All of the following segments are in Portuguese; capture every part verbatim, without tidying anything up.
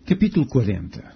Capítulo quarenta.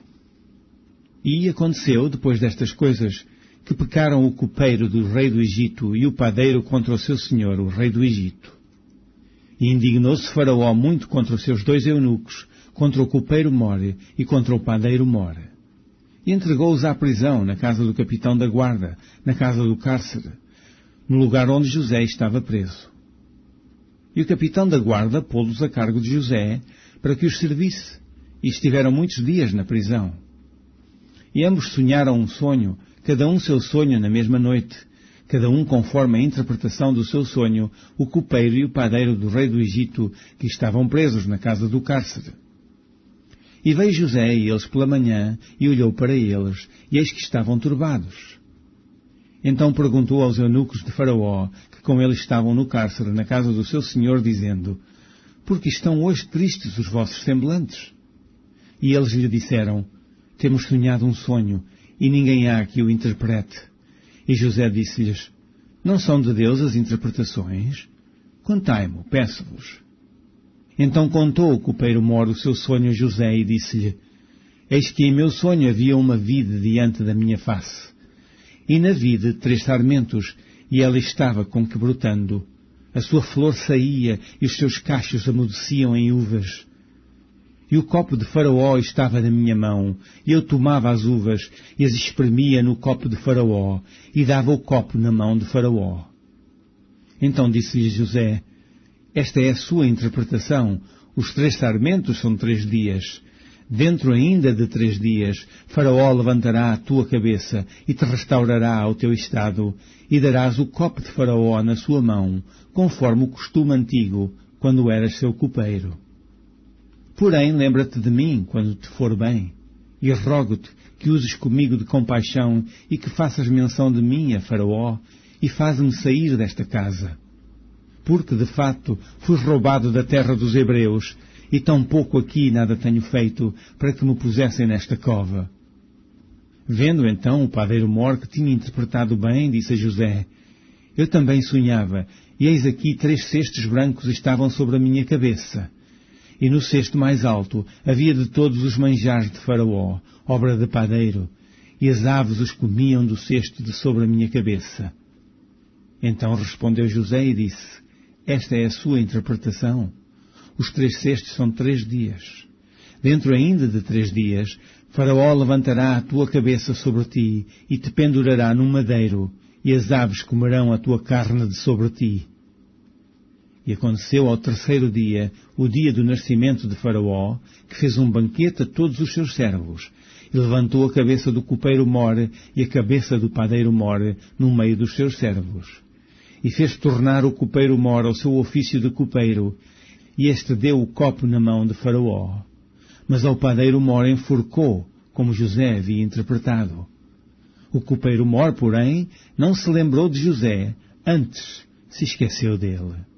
E aconteceu, depois destas coisas, que pecaram o copeiro do rei do Egito e o padeiro contra o seu senhor, o rei do Egito. E indignou-se Faraó muito contra os seus dois eunucos, contra o copeiro More e contra o padeiro More. E entregou-os à prisão, na casa do capitão da guarda, na casa do cárcere, no lugar onde José estava preso. E o capitão da guarda pô-los a cargo de José, para que os servisse, e estiveram muitos dias na prisão. E ambos sonharam um sonho, cada um seu sonho na mesma noite, cada um conforme a interpretação do seu sonho, o copeiro e o padeiro do rei do Egito, que estavam presos na casa do cárcere. E veio José e eles pela manhã, e olhou para eles, e eis que estavam turbados. Então perguntou aos eunucos de Faraó, que com ele estavam no cárcere, na casa do seu senhor, dizendo: Por que estão hoje tristes os vossos semblantes? E eles lhe disseram: Temos sonhado um sonho, e ninguém há que o interprete. E José disse-lhes: Não são de Deus as interpretações? Contai-mo, peço-vos. Então contou o copeiro More o seu sonho a José e disse-lhe: Eis que em meu sonho havia uma vide diante da minha face. E na vide três sarmentos, e ela estava com que brotando. A sua flor saía, e os seus cachos amudeciam em uvas. E o copo de Faraó estava na minha mão, e eu tomava as uvas, e as espremia no copo de Faraó, e dava o copo na mão de Faraó. Então disse-lhe José: Esta é a sua interpretação. Os três sarmentos são três dias. Dentro ainda de três dias, Faraó levantará a tua cabeça e te restaurará ao teu estado, e darás o copo de Faraó na sua mão, conforme o costume antigo, quando eras seu copeiro. Porém, lembra-te de mim quando te for bem, e rogo-te que uses comigo de compaixão e que faças menção de mim a Faraó, e faz-me sair desta casa. Porque, de fato, fui roubado da terra dos hebreus, e tão pouco aqui nada tenho feito para que me pusessem nesta cova. Vendo então o padeiro More que tinha interpretado bem, disse a José: Eu também sonhava, e eis aqui três cestos brancos estavam sobre a minha cabeça. E no cesto mais alto havia de todos os manjares de Faraó, obra de padeiro, e as aves os comiam do cesto de sobre a minha cabeça. Então respondeu José e disse: Esta é a sua interpretação. Os três cestos são três dias. Dentro ainda de três dias, Faraó levantará a tua cabeça sobre ti e te pendurará num madeiro, e as aves comerão a tua carne de sobre ti. E aconteceu ao terceiro dia, o dia do nascimento de Faraó, que fez um banquete a todos os seus servos, e levantou a cabeça do copeiro More e a cabeça do padeiro More no meio dos seus servos. E fez tornar o copeiro More ao seu ofício de copeiro, e este deu o copo na mão de Faraó. Mas ao padeiro More enforcou, como José havia interpretado. O copeiro More, porém, não se lembrou de José, antes se esqueceu dele.